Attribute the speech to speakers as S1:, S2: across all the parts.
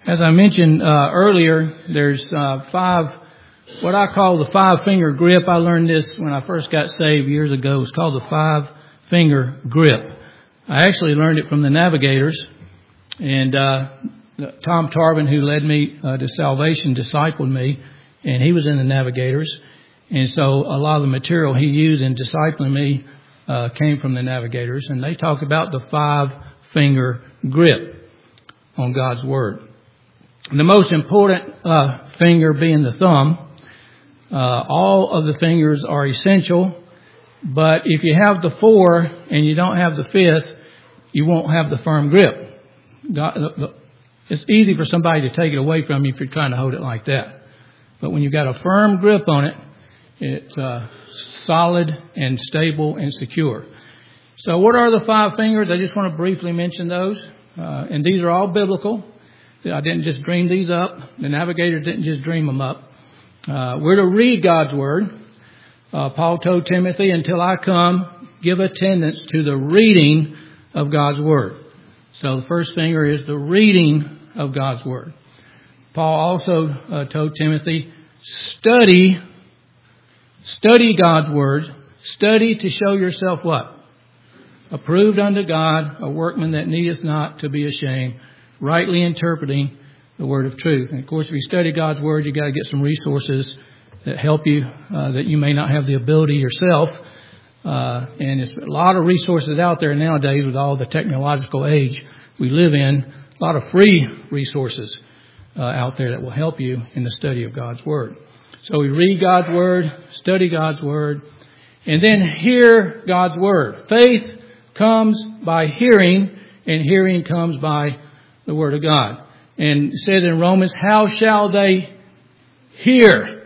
S1: As I mentioned earlier, there's what I call the 5-finger grip. I learned this when I first got saved years ago. It's called the 5-finger grip. I actually learned it from the Navigators, and Tom Tarvin, who led me to salvation, discipled me, and he was in the Navigators. And so a lot of the material he used in discipling me came from the Navigators, and they talk about the 5-finger grip on God's Word. The most important finger being the thumb. All of the fingers are essential, but if you have the 4 and you don't have the 5th, you won't have the firm grip. It's easy for somebody to take it away from you if you're trying to hold it like that. But when you've got a firm grip on it, it's solid and stable and secure. So what are the 5 fingers? I just want to briefly mention those. And these are all biblical. I didn't just dream these up. The Navigators didn't just dream them up. We're to read God's Word. Paul told Timothy, until I come, give attendance to the reading of God's Word. So the first finger is the reading of God's Word. Paul also told Timothy, study God's Word. Study to show yourself what? Approved unto God, a workman that needeth not to be ashamed, rightly interpreting the word of truth. And of course, if you study God's Word, you've got to get some resources that help you, that you may not have the ability yourself. And there's a lot of resources out there nowadays with all the technological age we live in. A lot of free resources out there that will help you in the study of God's Word. So we read God's Word, study God's Word, and then hear God's Word. Faith comes by hearing, and hearing comes by the Word of God. And it says in Romans, how shall they hear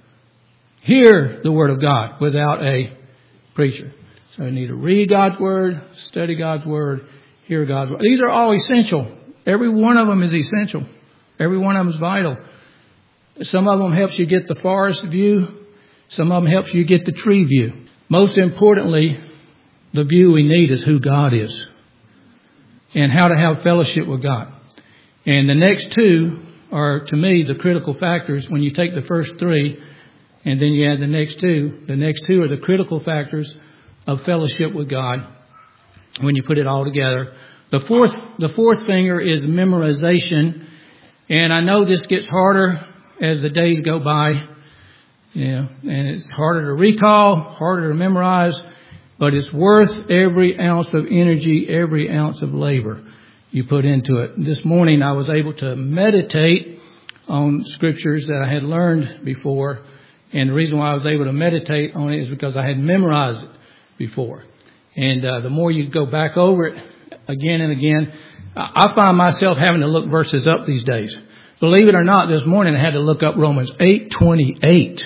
S1: the Word of God without a preacher? So you need to read God's Word, study God's Word, hear God's Word. These are all essential. Every one of them is essential. Every one of them is vital. Some of them helps you get the forest view. Some of them helps you get the tree view. Most importantly, the view we need is who God is and how to have fellowship with God. And the next 2 are, to me, the critical factors. When you take the first 3 and then you add the next 2 are the critical factors of fellowship with God when you put it all together. The fourth finger is memorization. And I know this gets harder as the days go by. And it's harder to recall, harder to memorize, but it's worth every ounce of energy, every ounce of labor you put into it. This morning I was able to meditate on scriptures that I had learned before. And the reason why I was able to meditate on it is because I had memorized it before. And the more you go back over it again and again, I find myself having to look verses up these days. Believe it or not, this morning I had to look up Romans 8:28.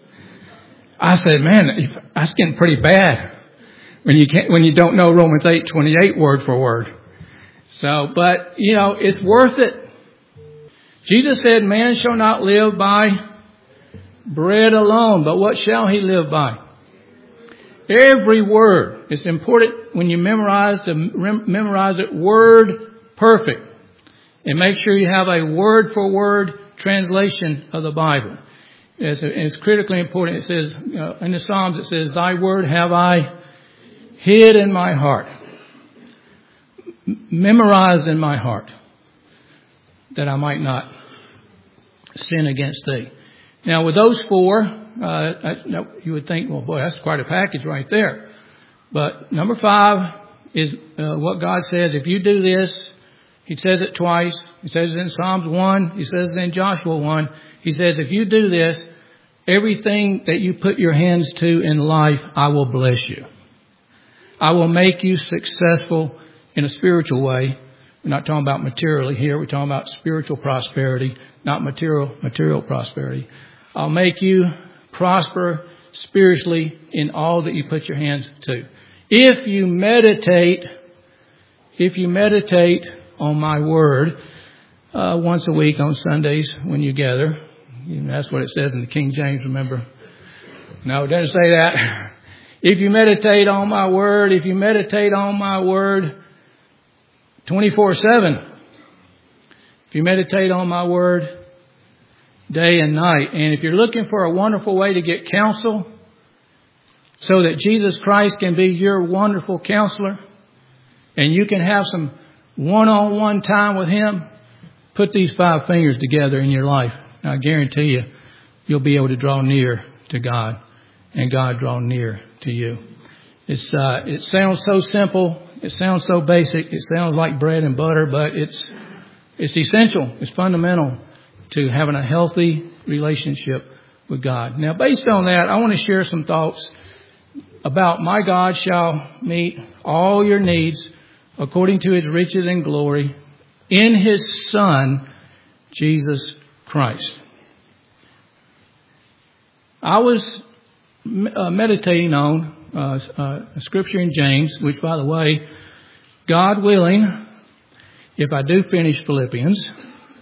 S1: I said, man, that's getting pretty bad when you don't know Romans 8:28 word for word. So, but it's worth it. Jesus said, man shall not live by bread alone, but what shall he live by? Every word. It's important when you memorize it word perfect. And make sure you have a word for word translation of the Bible. It's critically important. It says, in the Psalms, it says, thy word have I hid in my heart, memorized in my heart, that I might not sin against thee. Now, with those 4, you would think, well, boy, that's quite a package right there. But number 5 is what God says. If you do this, he says it twice. He says it in Psalms 1. He says it in Joshua 1. He says, if you do this, everything that you put your hands to in life, I will bless you. I will make you successful in a spiritual way. We're not talking about materially here. We're talking about spiritual prosperity, not material prosperity. I'll make you prosper spiritually in all that you put your hands to. If you meditate on my word once a week on Sundays when you gather. That's what it says in the King James, remember? No, it doesn't say that. If you meditate on my word 24/7, If you meditate on my word day and night. And if you're looking for a wonderful way to get counsel so that Jesus Christ can be your wonderful counselor and you can have some one-on-one time with Him, put these 5 fingers together in your life. I guarantee you, you'll be able to draw near to God and God draw near to you. It sounds so simple. It sounds so basic. It sounds like bread and butter, but it's essential. It's fundamental to having a healthy relationship with God. Now, based on that, I want to share some thoughts about my God shall meet all your needs according to His riches and glory in His Son, Jesus Christ. I was meditating on a scripture in James, which, by the way, God willing, if I do finish Philippians,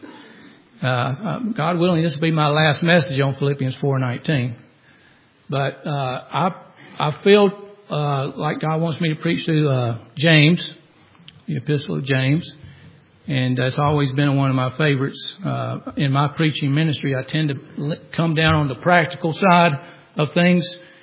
S1: God willing, this will be my last message on Philippians 4:19. But I feel like God wants me to preach through James, the Epistle of James. And that's always been one of my favorites. In my preaching ministry, I tend to come down on the practical side of things.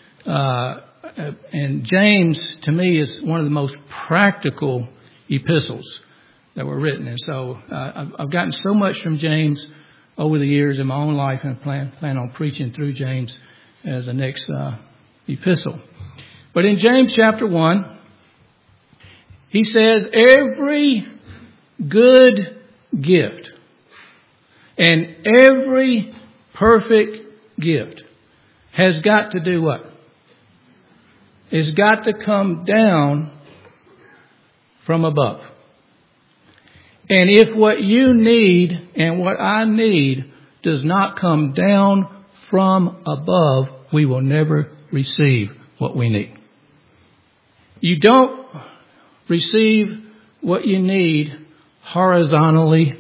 S1: And James, to me, is one of the most practical epistles that were written. And so I've gotten so much from James over the years in my own life, and I plan on preaching through James as the next epistle. But in James chapter 1, he says, every good gift and every perfect gift has got to do what? It's got to come down from above. And if what you need and what I need does not come down from above, we will never receive what we need. You don't receive what you need horizontally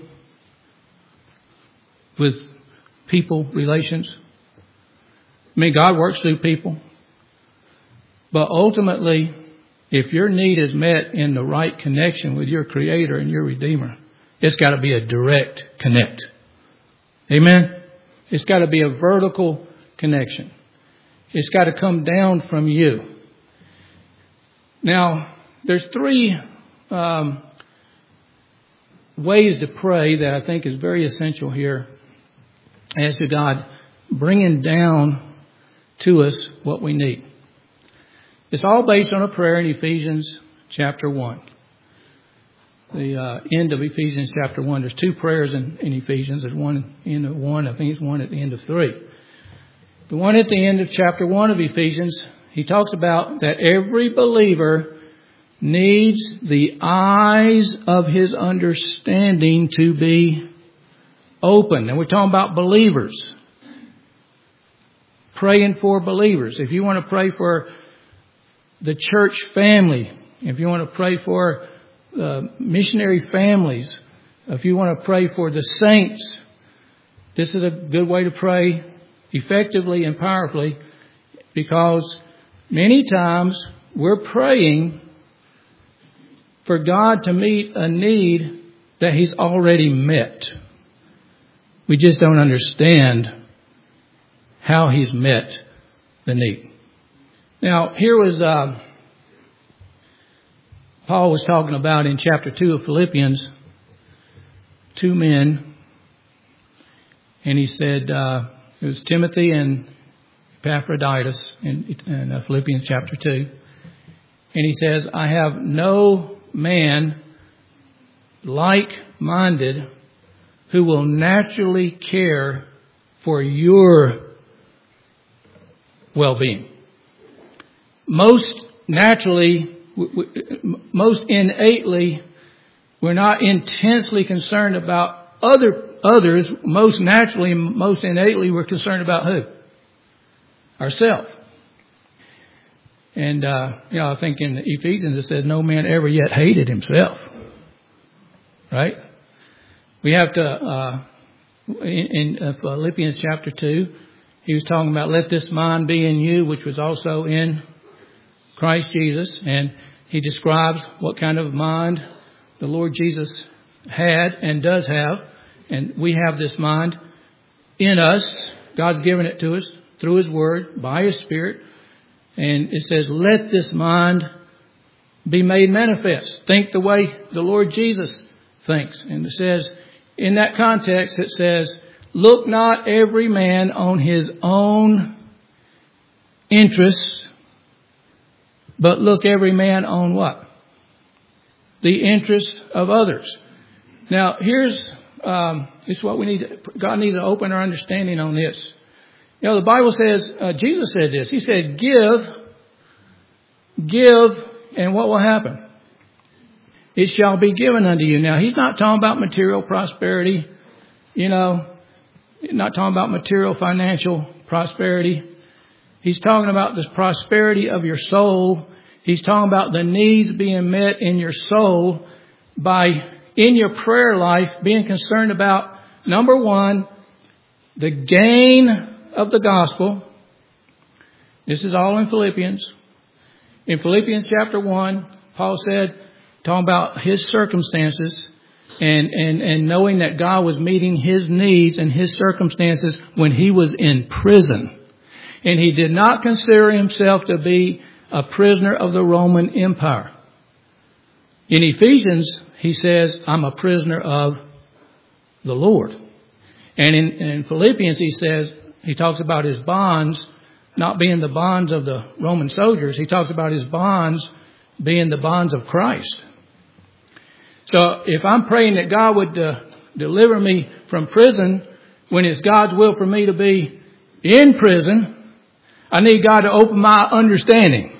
S1: with people relations. I mean, God works through people. But ultimately, if your need is met in the right connection with your Creator and your Redeemer, it's got to be a direct connect. Amen? It's got to be a vertical connection. It's got to come down from you. Now, there's 3 ways to pray that I think is very essential here as to God bringing down to us what we need. It's all based on a prayer in Ephesians chapter 1. The end of Ephesians chapter 1. There's 2 prayers in Ephesians. There's one in 1. I think it's one at the end of 3. The one at the end of chapter 1 of Ephesians, he talks about that every believer needs the eyes of his understanding to be open. And we're talking about believers. Praying for believers. If you want to pray for the church family, if you want to pray for missionary families, if you want to pray for the saints, this is a good way to pray effectively and powerfully, because many times we're praying for God to meet a need that He's already met. We just don't understand how He's met the need. Now, here was Paul was talking about in chapter 2 of Philippians, 2 men. And he said, it was Timothy and Epaphroditus in Philippians chapter 2. And he says, I have no man like-minded who will naturally care for your well-being. Most naturally, most innately, we're not intensely concerned about others. Most naturally, most innately, we're concerned about who? Ourselves. And, I think in Ephesians it says no man ever yet hated himself. Right? We have to, in Philippians chapter 2, he was talking about let this mind be in you, which was also in Christ Jesus. And he describes what kind of mind the Lord Jesus had and does have. And we have this mind in us. God's given it to us through His Word, by His Spirit. And it says, let this mind be made manifest. Think the way the Lord Jesus thinks. And it says, in that context, it says, look not every man on his own interests, but look every man on what? The interests of others. Now, here's what we need. God needs to open our understanding on this. You know, the Bible says, Jesus said this. He said, give, and what will happen? It shall be given unto you. Now, He's not talking about material prosperity, not talking about material financial prosperity. He's talking about this prosperity of your soul. He's talking about the needs being met in your soul by, in your prayer life, being concerned about, number one, the gain of the gospel. This is all in Philippians. In Philippians chapter 1, Paul said, talking about his circumstances and knowing that God was meeting his needs and his circumstances when he was in prison. And he did not consider himself to be a prisoner of the Roman Empire. In Ephesians, he says, I'm a prisoner of the Lord. And in Philippians, he talks about his bonds not being the bonds of the Roman soldiers. He talks about his bonds being the bonds of Christ. So if I'm praying that God would deliver me from prison when it's God's will for me to be in prison, I need God to open my understanding.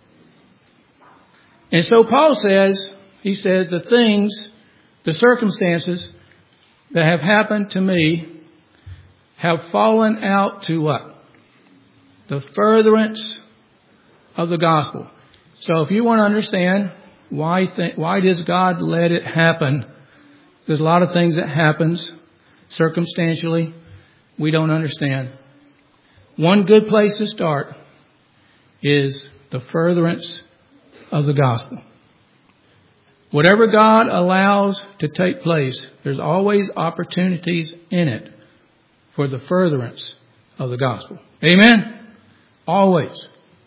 S1: And so Paul says, he says, the circumstances that have happened to me have fallen out to what? The furtherance of the gospel. So if you want to understand why does God let it happen, there's a lot of things that happens circumstantially we don't understand. One good place to start is the furtherance of the gospel. Whatever God allows to take place, there's always opportunities in it for the furtherance of the gospel. Amen? Always.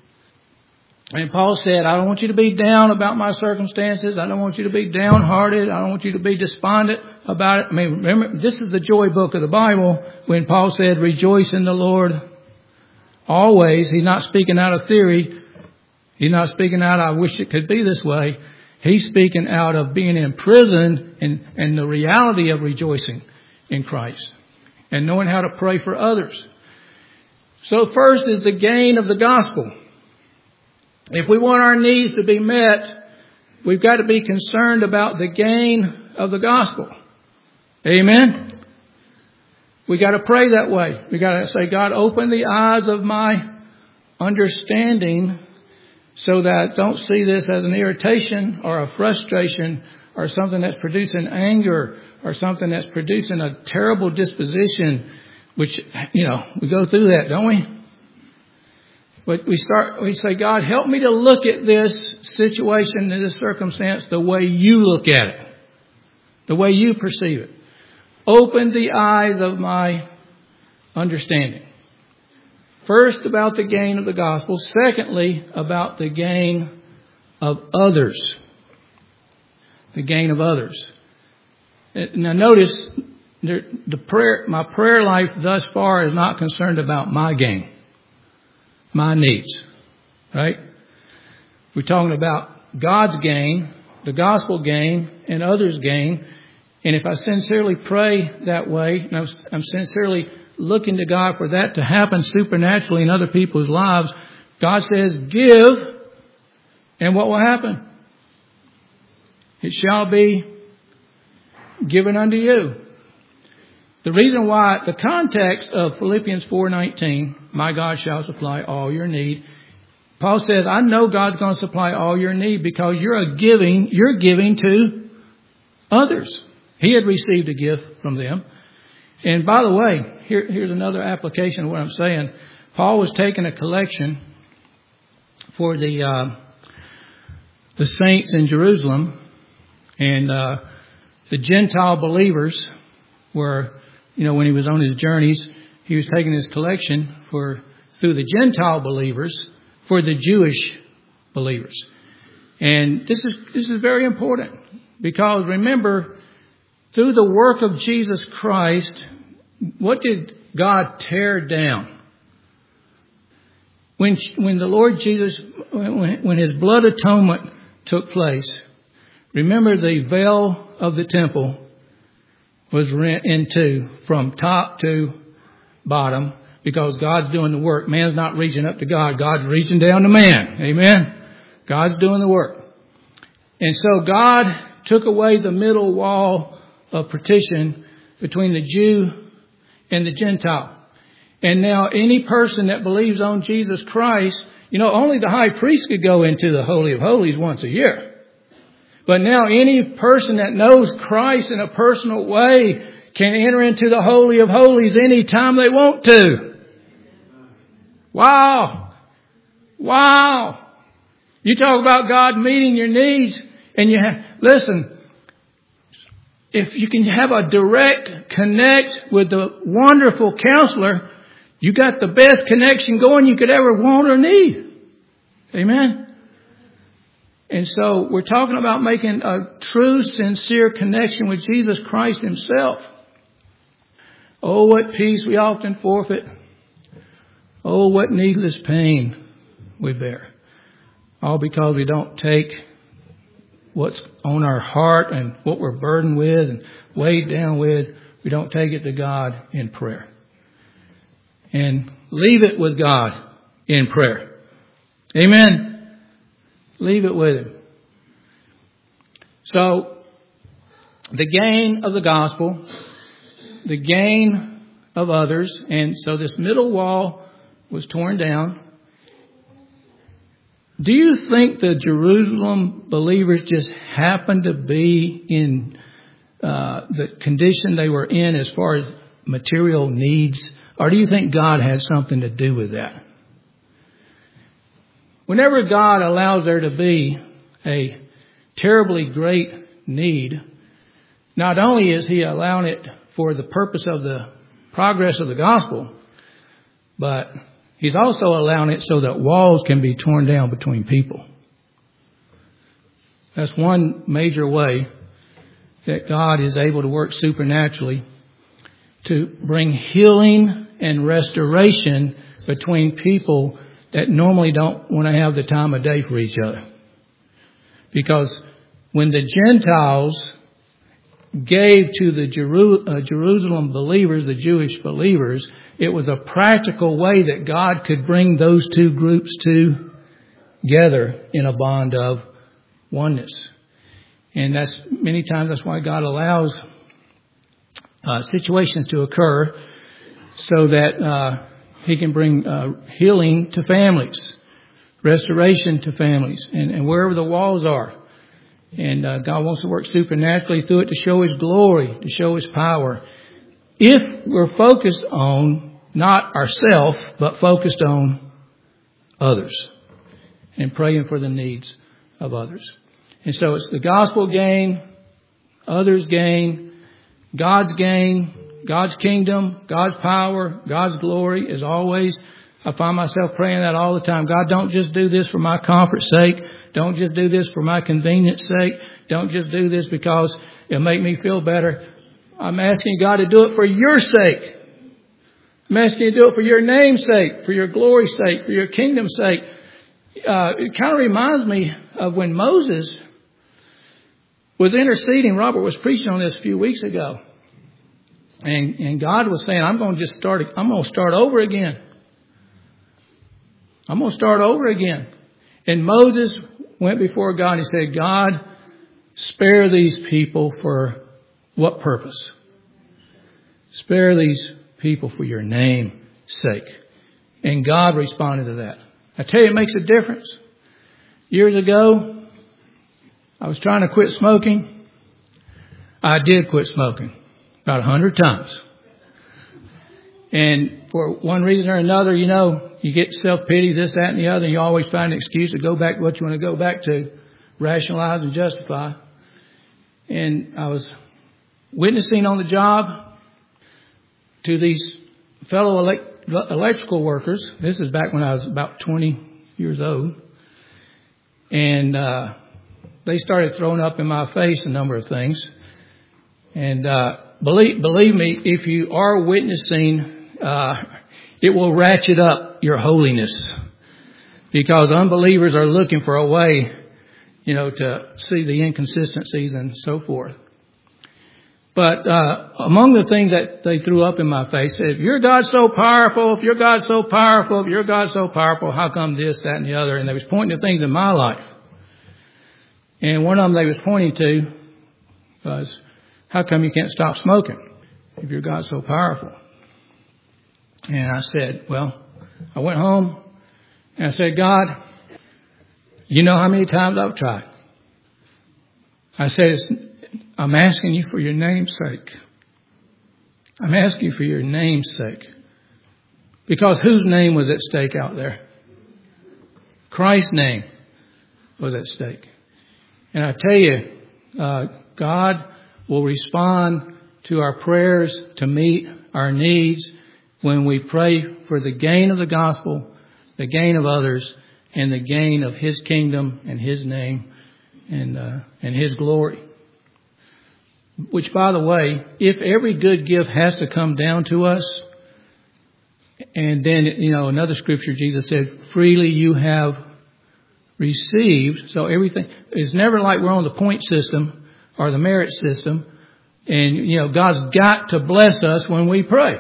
S1: And Paul said, I don't want you to be down about my circumstances. I don't want you to be downhearted. I don't want you to be despondent about it. I mean, remember, this is the joy book of the Bible when Paul said, rejoice in the Lord always. He's not speaking out of theory. He's not speaking out, I wish it could be this way. He's speaking out of being in prison and the reality of rejoicing in Christ and knowing how to pray for others. So first is the gain of the gospel. If we want our needs to be met, we've got to be concerned about the gain of the gospel. Amen? We got to pray that way. We got to say, God, open the eyes of my understanding so that I don't see this as an irritation or a frustration or something that's producing anger or something that's producing a terrible disposition, which, we go through that, don't we? But we say, God, help me to look at this situation and this circumstance the way you look at it, the way you perceive it. Open the eyes of my understanding. First, about the gain of the gospel. Secondly, about the gain of others. The gain of others. Now notice, my prayer life thus far is not concerned about my gain, my needs, right? We're talking about God's gain, the gospel gain, and others' gain. And if I sincerely pray that way, and I'm sincerely looking to God for that to happen supernaturally in other people's lives, God says, give, and what will happen? It shall be given unto you. The reason why, the context of Philippians 4:19, my God shall supply all your need. Paul says, I know God's going to supply all your need because you're giving to others. He had received a gift from them. And by the way, here's another application of what I'm saying. Paul was taking a collection for the saints in Jerusalem, and the Gentile believers where, when he was on his journeys, he was taking his collection through the Gentile believers for the Jewish believers. And this is very important, because remember, through the work of Jesus Christ, what did God tear down? When the Lord Jesus, when his blood atonement took place, remember the veil of the temple was rent in two from top to bottom, because God's doing the work. Man's not reaching up to God. God's reaching down to man. Amen? God's doing the work. And so God took away the middle wall of partition between the Jew and the Gentile. And now any person that believes on Jesus Christ, only the high priest could go into the Holy of Holies once a year. But now any person that knows Christ in a personal way can enter into the Holy of Holies anytime they want to. Wow. Wow. You talk about God meeting your needs, and listen, if you can have a direct connect with the wonderful counselor, you got the best connection going you could ever want or need. Amen. And so we're talking about making a true, sincere connection with Jesus Christ himself. Oh, what peace we often forfeit. Oh, what needless pain we bear. All because we don't take what's on our heart and what we're burdened with and weighed down with. We don't take it to God in prayer. And leave it with God in prayer. Amen. Leave it with him. So, the gain of the gospel, the gain of others, and so this middle wall was torn down. Do you think the Jerusalem believers just happened to be in the condition they were in as far as material needs? Or do you think God had something to do with that? Whenever God allows there to be a terribly great need, not only is he allowing it for the purpose of the progress of the gospel, but he's also allowing it so that walls can be torn down between people. That's one major way that God is able to work supernaturally to bring healing and restoration between people that normally don't want to have the time of day for each other. Because when the Gentiles gave to the Jerusalem believers, the Jewish believers, it was a practical way that God could bring those two groups together in a bond of oneness. And many times that's why God allows situations to occur so that he can bring healing to families, restoration to families, and wherever the walls are. And God wants to work supernaturally through it to show his glory, to show his power. If we're focused on not ourselves, but focused on others and praying for the needs of others. And so it's the gospel gain, others gain, God's gain, God's kingdom, God's power, God's glory is always. I find myself praying that all the time. God, don't just do this for my comfort's sake. Don't just do this for my convenience sake. Don't just do this because it'll make me feel better. I'm asking God to do it for your sake. I'm asking you to do it for your name's sake, for your glory's sake, for your kingdom's sake. It kind of reminds me of when Moses was interceding. Robert was preaching on this a few weeks ago. And God was saying, I'm going to start over again. I'm going to start over again. And Moses went before God and he said, God, spare these people for what purpose? Spare these people for your name's sake. And God responded to that. I tell you, it makes a difference. Years ago, I was trying to quit smoking. I did quit smoking about 100 times. And for one reason or another, you get self-pity, this, that, and the other. And you always find an excuse to go back to what you want to go back to, rationalize and justify. And I was witnessing on the job, to these fellow electrical workers. This is back when I was about 20 years old. And they started throwing up in my face a number of things. And believe me, if you are witnessing, it will ratchet up your holiness. Because unbelievers are looking for a way, to see the inconsistencies and so forth. But among the things that they threw up in my face, said, if your God's so powerful, if your God's so powerful, if your God's so powerful, how come this, that, and the other? And they was pointing to things in my life. And one of them they was pointing to was, how come you can't stop smoking if your God's so powerful? And I said, I went home and I said, God, you know how many times I've tried. I said, I'm asking you for your name's sake. I'm asking you for your name's sake. Because whose name was at stake out there? Christ's name was at stake. And I tell you, God will respond to our prayers to meet our needs when we pray for the gain of the gospel, the gain of others, and the gain of His kingdom and His name and His glory. Which, by the way, if every good gift has to come down to us, and then, another scripture, Jesus said, freely you have received. So everything, it's never like we're on the point system or the merit system. And, God's got to bless us when we pray.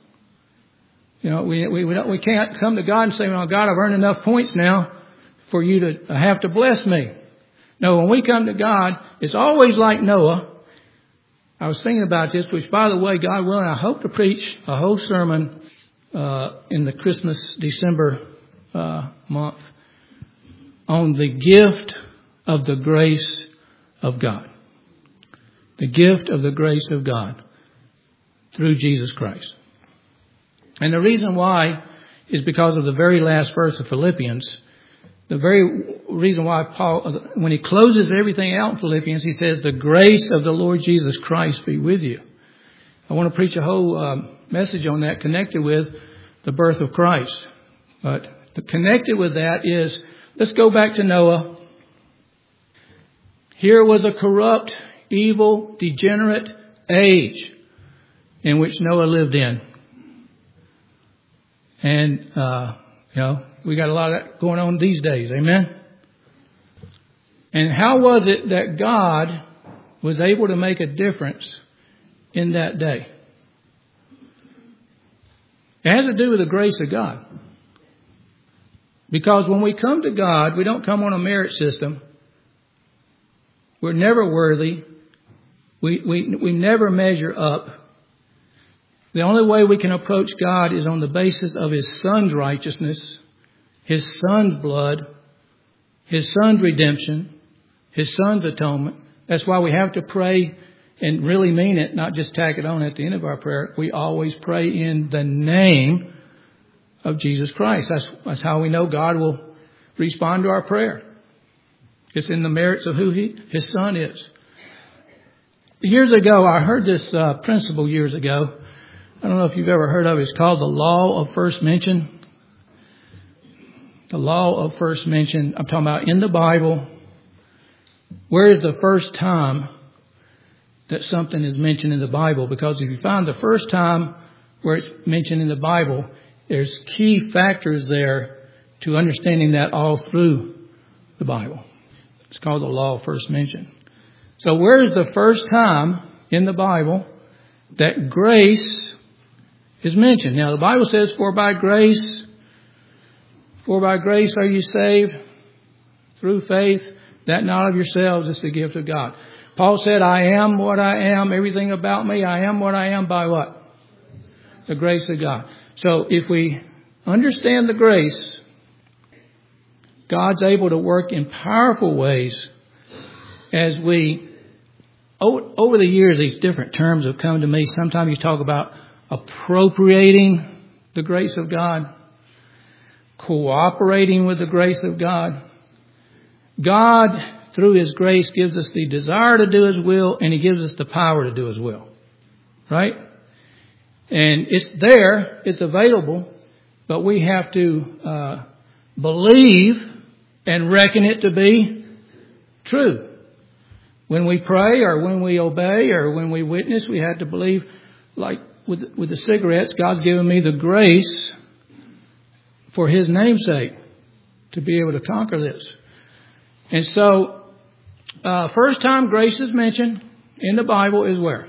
S1: We can't come to God and say, God, I've earned enough points now for you to have to bless me. No, when we come to God, it's always like Noah. I was thinking about this, which, by the way, God willing, I hope to preach a whole sermon in the Christmas, December month on the gift of the grace of God. The gift of the grace of God through Jesus Christ. And the reason why is because of the very last verse of Philippians. The very reason why Paul, when he closes everything out in Philippians, he says, the grace of the Lord Jesus Christ be with you. I want to preach a whole message on that connected with the birth of Christ. But connected with that is, let's go back to Noah. Here was a corrupt, evil, degenerate age in which Noah lived in. And, we got a lot of that going on these days. Amen. And how was it that God was able to make a difference in that day? It has to do with the grace of God. Because when we come to God, we don't come on a merit system. We're never worthy. We never measure up. The only way we can approach God is on the basis of His Son's righteousness, His Son's blood, His Son's redemption, His Son's atonement. That's why we have to pray and really mean it, not just tack it on at the end of our prayer. We always pray in the name of Jesus Christ. That's how we know God will respond to our prayer. It's in the merits of who His Son is. Years ago, I heard this principle years ago. I don't know if you've ever heard of it. It's called the law of first mention. The law of first mention. I'm talking about in the Bible. Where is the first time that something is mentioned in the Bible? Because if you find the first time where it's mentioned in the Bible, there's key factors there to understanding that all through the Bible. It's called the law of first mention. So where is the first time in the Bible that grace is mentioned? Now the Bible says, for by grace are you saved through faith, that not of yourselves, is the gift of God. Paul said, I am what I am, everything about me, I am what I am by what? The grace of God. So if we understand the grace, God's able to work in powerful ways as we, over the years, these different terms have come to me. Sometimes you talk about appropriating the grace of God, cooperating with the grace of God. God, through His grace, gives us the desire to do His will, and He gives us the power to do His will. Right? And it's there, it's available, but we have to believe and reckon it to be true. When we pray or when we obey or when we witness, we have to believe, like with the cigarettes, God's given me the grace for His name's sake to be able to conquer this. And so, first time grace is mentioned in the Bible is where?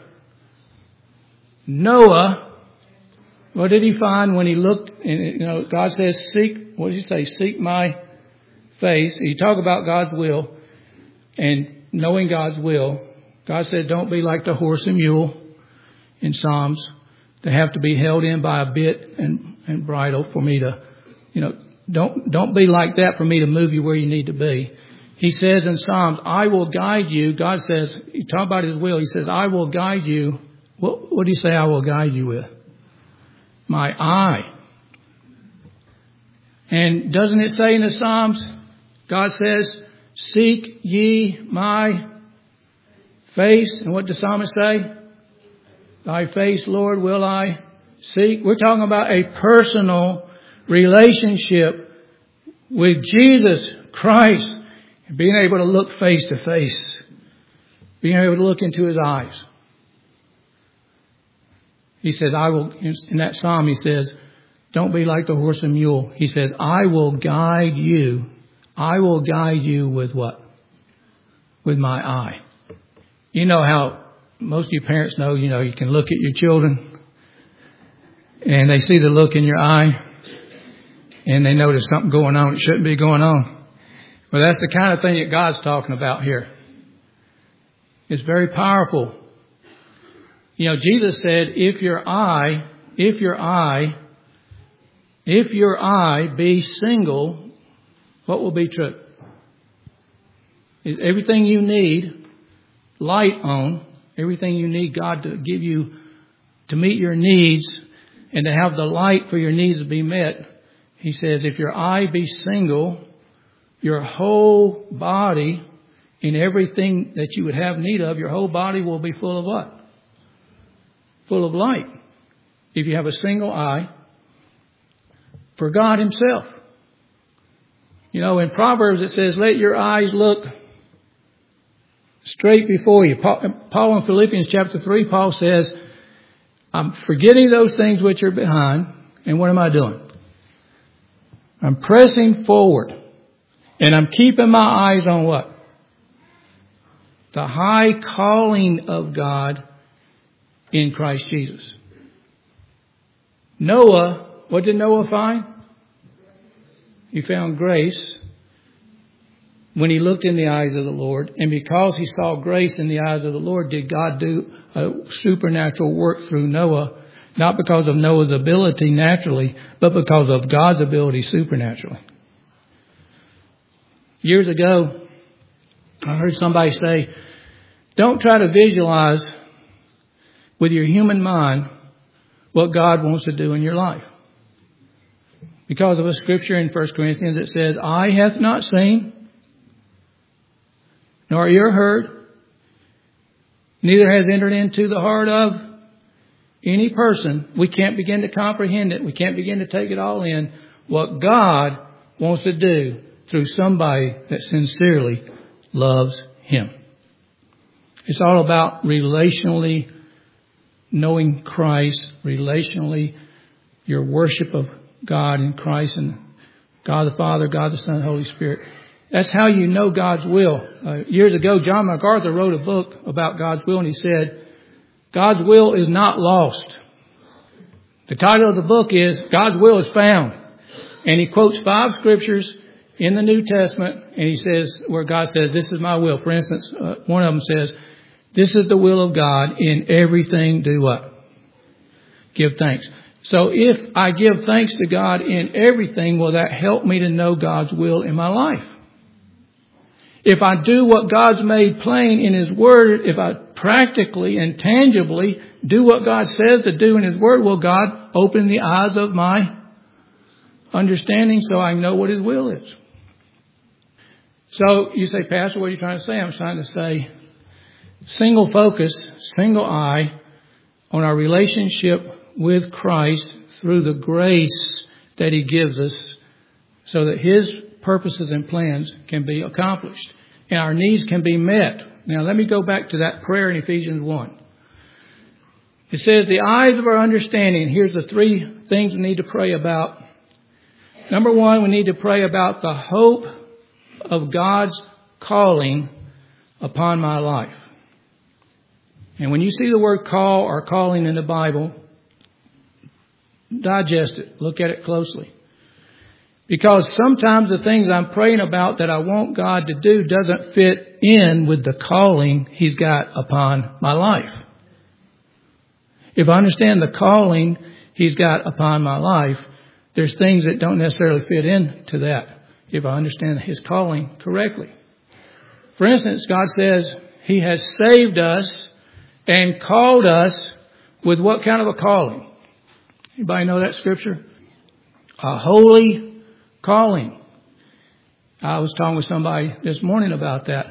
S1: Noah. What did he find when he looked? And, God says, seek, what does He say? Seek my face. He talk about God's will and knowing God's will. God said, don't be like the horse and mule in Psalms. They have to be held in by a bit and bridle for me to, don't be like that for me to move you where you need to be. He says in Psalms, I will guide you. God says, you talk about His will. He says, I will guide you. What do you say I will guide you with? My eye. And doesn't it say in the Psalms, God says, seek ye my face. And what does the psalmist say? Thy face, Lord, will I seek. We're talking about a personal relationship with Jesus Christ. Being able to look face to face. Being able to look into His eyes. He says, I will, in that psalm, he says, don't be like the horse and mule. He says, I will guide you. I will guide you with what? With my eye. You know how most of you parents know, you can look at your children and they see the look in your eye and they know there's something going on that shouldn't be going on. Well, that's the kind of thing that God's talking about here. It's very powerful. Jesus said, if your eye be single, what will be true? Everything you need light on, everything you need God to give you to meet your needs and to have the light for your needs to be met. He says, if your eye be single, your whole body, in everything that you would have need of, your whole body will be full of what? Full of light. If you have a single eye for God Himself. In Proverbs it says, let your eyes look straight before you. Paul in Philippians chapter 3, Paul says, I'm forgetting those things which are behind. And what am I doing? I'm pressing forward. And I'm keeping my eyes on what? The high calling of God in Christ Jesus. Noah, what did Noah find? He found grace when he looked in the eyes of the Lord. And because he saw grace in the eyes of the Lord, did God do a supernatural work through Noah? Not because of Noah's ability naturally, but because of God's ability supernaturally. Years ago, I heard somebody say, don't try to visualize with your human mind what God wants to do in your life. Because of a scripture in 1 Corinthians that says, eye hath not seen, nor ear heard, neither has entered into the heart of any person. We can't begin to comprehend it. We can't begin to take it all in. What God wants to do through somebody that sincerely loves Him. It's all about relationally knowing Christ, relationally your worship of God in Christ and God the Father, God the Son, and Holy Spirit. That's how you know God's will. Years ago, John MacArthur wrote a book about God's will, and he said, God's will is not lost. The title of the book is God's Will is Found. And he quotes 5 scriptures in the New Testament, and he says, where God says, this is my will. For instance, one of them says, this is the will of God in everything. Do what? Give thanks. So if I give thanks to God in everything, will that help me to know God's will in my life? If I do what God's made plain in His Word, if I practically and tangibly do what God says to do in His Word, will God open the eyes of my understanding so I know what His will is? So you say, Pastor, what are you trying to say? I'm trying to say single focus, single eye on our relationship with Christ through the grace that He gives us so that His purposes and plans can be accomplished and our needs can be met. Now let me go back to that prayer in Ephesians 1. It says, the eyes of our understanding. Here's the three things we need to pray about. Number one, we need to pray about the hope of God's calling upon my life. And when you see the word call or calling in the Bible, digest it. Look at it closely. Because sometimes the things I'm praying about that I want God to do doesn't fit in with the calling He's got upon my life. If I understand the calling He's got upon my life, there's things that don't necessarily fit into that if I understand His calling correctly. For instance, God says He has saved us and called us with what kind of a calling? Anybody know that scripture? A holy calling. I was talking with somebody this morning about that.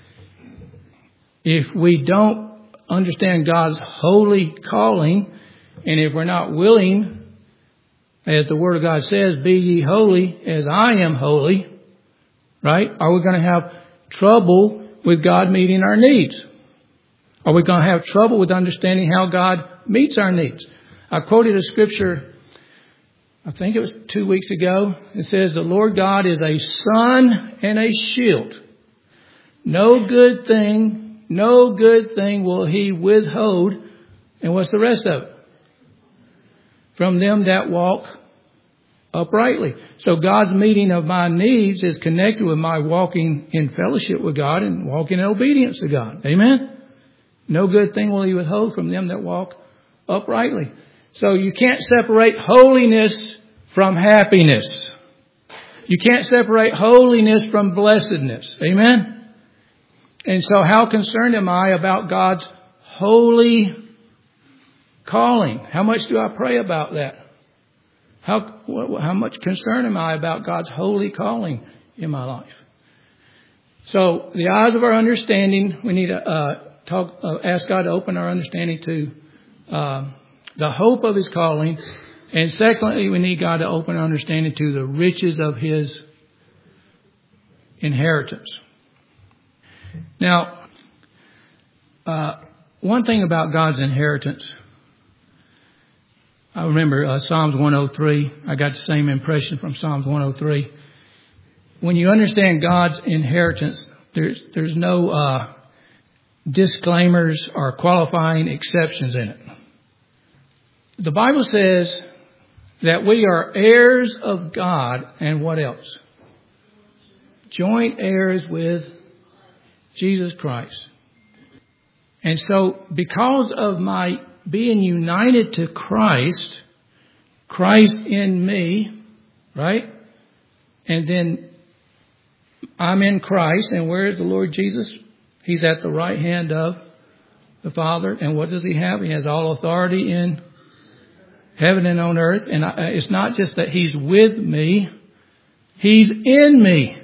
S1: If we don't understand God's holy calling, and if we're not willing, as the Word of God says, be ye holy as I am holy, right? Are we going to have trouble with God meeting our needs? Are we going to have trouble with understanding how God meets our needs? I quoted a scripture, I think it was 2 weeks ago. It says, the Lord God is a sun and a shield. No good thing will He withhold. And what's the rest of it? From them that walk uprightly. So God's meeting of my needs is connected with my walking in fellowship with God and walking in obedience to God. Amen? No good thing will He withhold from them that walk uprightly. So you can't separate holiness from happiness. You can't separate holiness from blessedness. Amen? And so how concerned am I about God's holy calling? How much do I pray about that? How much concern am I about God's holy calling in my life? So the eyes of our understanding, we need to ask God to open our understanding to the hope of His calling. And secondly, we need God to open our understanding to the riches of His inheritance. Now, one thing about God's inheritance, I remember Psalms 103. I got the same impression from Psalms 103. When you understand God's inheritance, there's no disclaimers or qualifying exceptions in it. The Bible says that we are heirs of God, and what else? Joint heirs with Jesus Christ. And so because of my being united to Christ, Christ in me, right? And then I'm in Christ, and where is the Lord Jesus? He's at the right hand of the Father. And what does He have? He has all authority in heaven and on earth. And it's not just that He's with me. He's in me.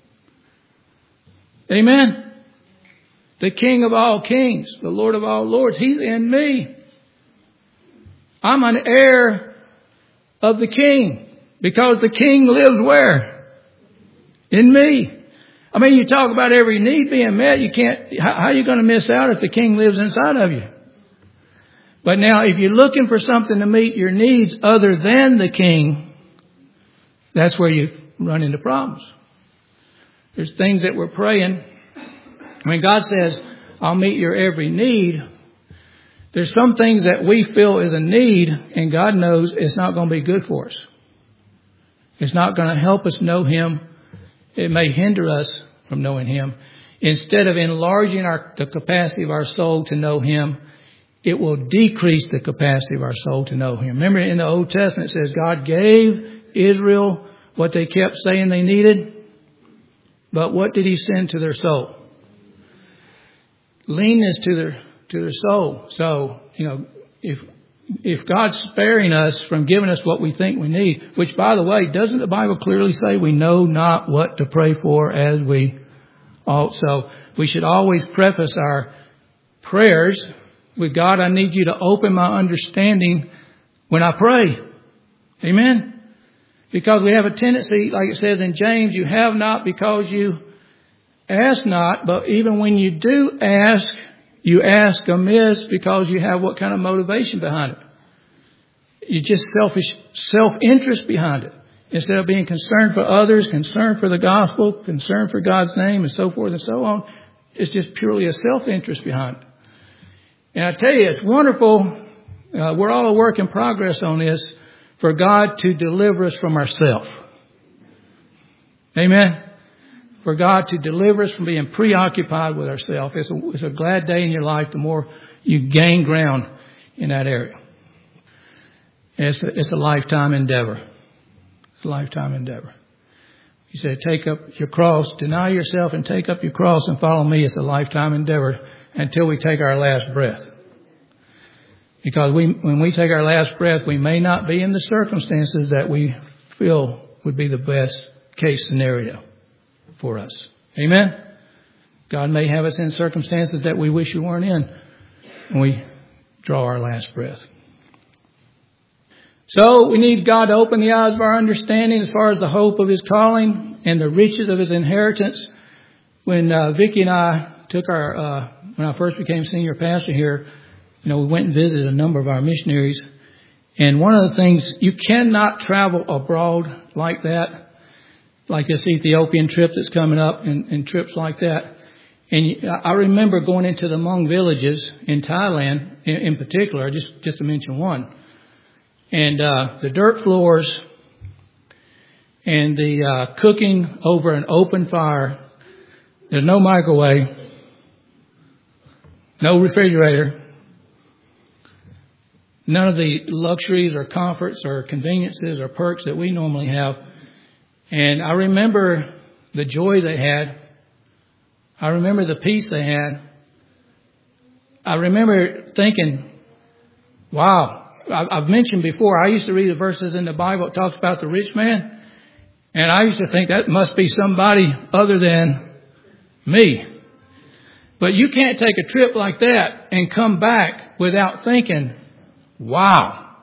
S1: Amen. The King of all kings, the Lord of all lords, He's in me. I'm an heir of the King because the King lives where? In me. I mean, you talk about every need being met. How are you going to miss out if the King lives inside of you? But now, if you're looking for something to meet your needs other than the King, that's where you run into problems. There's things that we're praying. When God says, I'll meet your every need, there's some things that we feel is a need, and God knows it's not going to be good for us. It's not going to help us know Him. It may hinder us from knowing Him. Instead of enlarging the capacity of our soul to know Him, it will decrease the capacity of our soul to know Him. Remember in the Old Testament it says God gave Israel what they kept saying they needed. But what did He send to their soul? Leanness to their soul. So, if God's sparing us from giving us what we think we need, which by the way, doesn't the Bible clearly say we know not what to pray for as we ought? So we should always preface our prayers with God, I need you to open my understanding when I pray. Amen? Because we have a tendency, like it says in James, you have not because you ask not, but even when you do ask, you ask amiss because you have what kind of motivation behind it? You just self-interest behind it. Instead of being concerned for others, concerned for the gospel, concerned for God's name, and so forth and so on, it's just purely a self-interest behind it. And I tell you, it's wonderful. We're all a work in progress on this, for God to deliver us from ourselves. Amen? For God to deliver us from being preoccupied with ourselves. It's a glad day in your life the more you gain ground in that area. It's a lifetime endeavor. It's a lifetime endeavor. He said, take up your cross, deny yourself and take up your cross and follow me. It's a lifetime endeavor until we take our last breath. Because when we take our last breath, we may not be in the circumstances that we feel would be the best case scenario for us. Amen? God may have us in circumstances that we wish we weren't in when we draw our last breath. So we need God to open the eyes of our understanding as far as the hope of His calling and the riches of His inheritance. When Vicki and I took when I first became senior pastor here, we went and visited a number of our missionaries. And one of the things, you cannot travel abroad like that, like this Ethiopian trip that's coming up and trips like that. And I remember going into the Hmong villages in Thailand in particular, just to mention one. And the dirt floors and the cooking over an open fire. There's no microwave, no refrigerator, none of the luxuries or comforts or conveniences or perks that we normally have. And I remember the joy they had. I remember the peace they had. I remember thinking, wow. I've mentioned before, I used to read the verses in the Bible that talks about the rich man. And I used to think that must be somebody other than me. But you can't take a trip like that and come back without thinking, wow,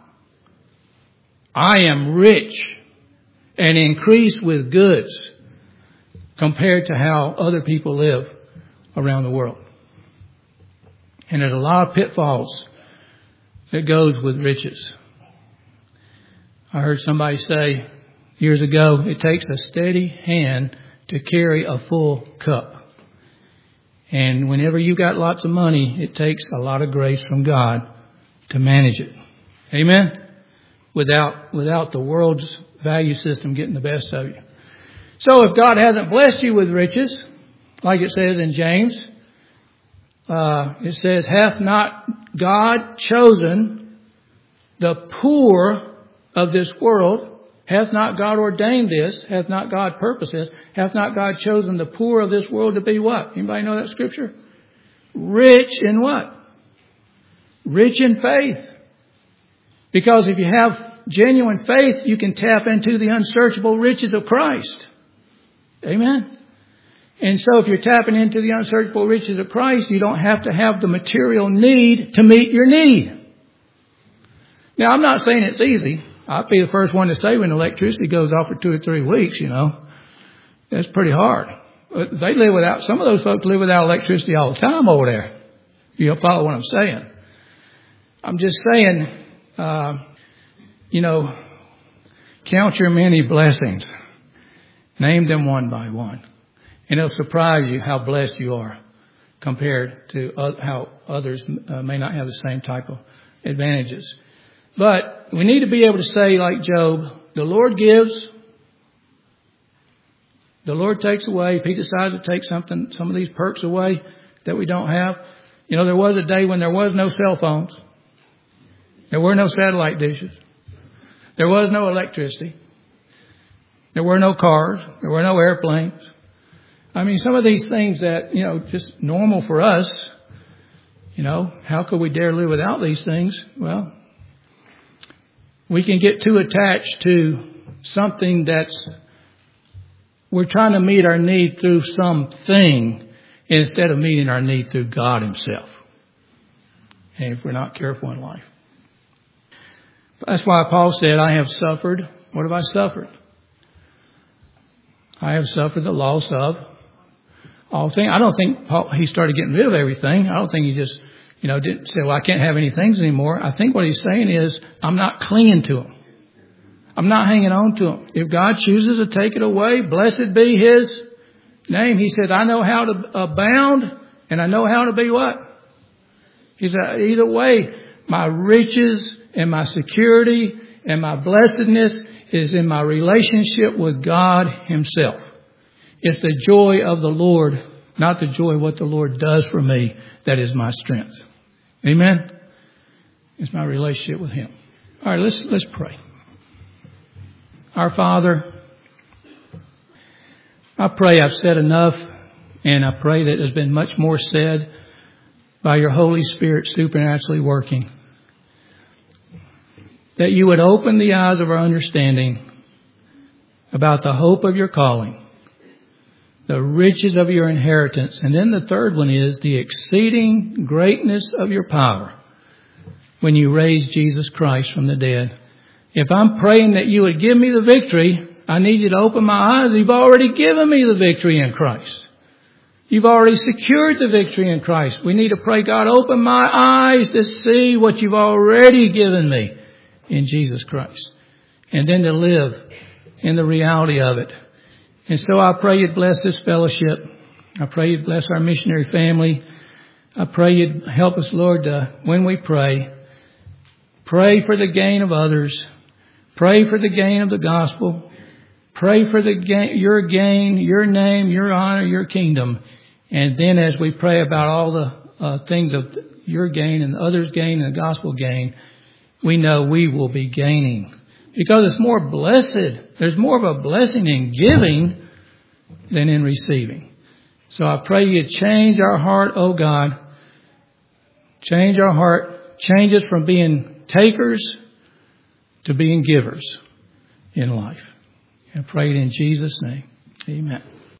S1: I am rich and increased with goods compared to how other people live around the world. And there's a lot of pitfalls that goes with riches. I heard somebody say years ago, it takes a steady hand to carry a full cup. And whenever you got lots of money, it takes a lot of grace from God to manage it. Amen? Without the world's value system getting the best of you. So if God hasn't blessed you with riches, like it says in James, it says, hath not God chosen the poor of this world? Hath not God ordained this? Hath not God purposed this? Hath not God chosen the poor of this world to be what? Anybody know that scripture? Rich in what? Rich in faith. Because if you have genuine faith, you can tap into the unsearchable riches of Christ. Amen? And so if you're tapping into the unsearchable riches of Christ, you don't have to have the material need to meet your need. Now, I'm not saying it's easy. I'll be the first one to say when electricity goes off for 2 or 3 weeks, that's pretty hard. But they live without, some of those folks live without electricity all the time over there. You'll follow what I'm saying. I'm just saying, count your many blessings. Name them one by one. And it'll surprise you how blessed you are compared to how others may not have the same type of advantages. But we need to be able to say, like Job, the Lord gives, the Lord takes away. If He decides to take some of these perks away that we don't have. There was a day when there was no cell phones. There were no satellite dishes. There was no electricity. There were no cars. There were no airplanes. Some of these things that, just normal for us, how could we dare live without these things? Well, we can get too attached to something we're trying to meet our need through something instead of meeting our need through God Himself. And if we're not careful in life. That's why Paul said, I have suffered. What have I suffered? I have suffered the loss of all things. I don't think he started getting rid of everything. I don't think he just, didn't say, well, I can't have any things anymore. I think what he's saying is, I'm not clinging to them. I'm not hanging on to them. If God chooses to take it away, blessed be His name. He said, I know how to abound and I know how to be what? He said, either way, my riches and my security and my blessedness is in my relationship with God Himself. It's the joy of the Lord, not the joy of what the Lord does for me, that is my strength. Amen? It's my relationship with Him. All right, let's pray. Our Father, I pray I've said enough, and I pray that there's been much more said by your Holy Spirit supernaturally working. That you would open the eyes of our understanding about the hope of your calling, the riches of your inheritance, and then the third one is the exceeding greatness of your power when you raised Jesus Christ from the dead. If I'm praying that you would give me the victory, I need you to open my eyes. You've already given me the victory in Christ. You've already secured the victory in Christ. We need to pray, God, open my eyes to see what you've already given me in Jesus Christ. And then to live in the reality of it. And so I pray you'd bless this fellowship. I pray you'd bless our missionary family. I pray you'd help us, Lord, when we pray for the gain of others. Pray for the gain of the gospel. Pray for your gain, your name, your honor, your kingdom. And then as we pray about all the things of your gain and others' gain and the gospel gain, we know we will be gaining. Because it's more blessed. There's more of a blessing in giving than in receiving. So I pray you change our heart, oh God. Change our heart. Change us from being takers to being givers in life. I pray it in Jesus' name. Amen.